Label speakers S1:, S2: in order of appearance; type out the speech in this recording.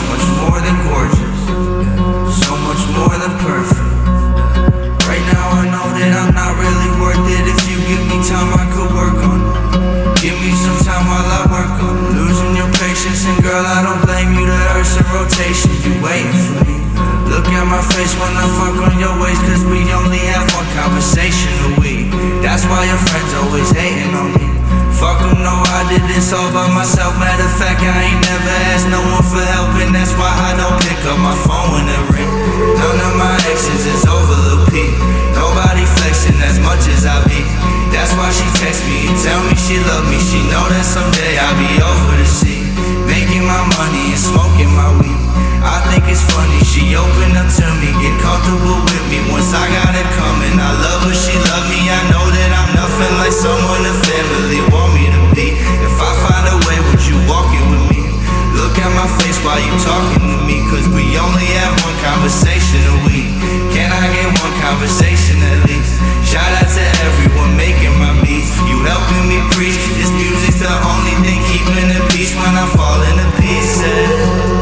S1: much more than gorgeous, so much more than perfect. Right now I know that I'm not really worth it. If you give me time, I could work on it. Give me some time while I work on it. Losing your patience, and girl, I don't blame you. The earth's in rotation, you waiting for me. Look at my face when I fuck on your waist, cause we only have one conversation a week. That's why your friends always hating on me. Fuck them, no, I did this all by myself. Matter of fact, I ain't never asked no one for help, and that's why I don't pick up my phone when it ring. None of my exes is over the peak. Nobody flexing as much as I be. That's why she text me and tell me she love me. She know that someday I'll be over the sea, making my money and smoking my weed. I think it's funny, she opened up to me, get comfortable with me once I got it coming. I love her, she love me, I know that I'm nothing like someone the family want me to be. If I find a way, would you walk it with me? Look at my face while you talking to me, cause we only have one conversation a week. Can I get one conversation at least? Shout out to everyone making my beats. You helping me preach, this music's the only thing keeping the peace when I fall into pieces.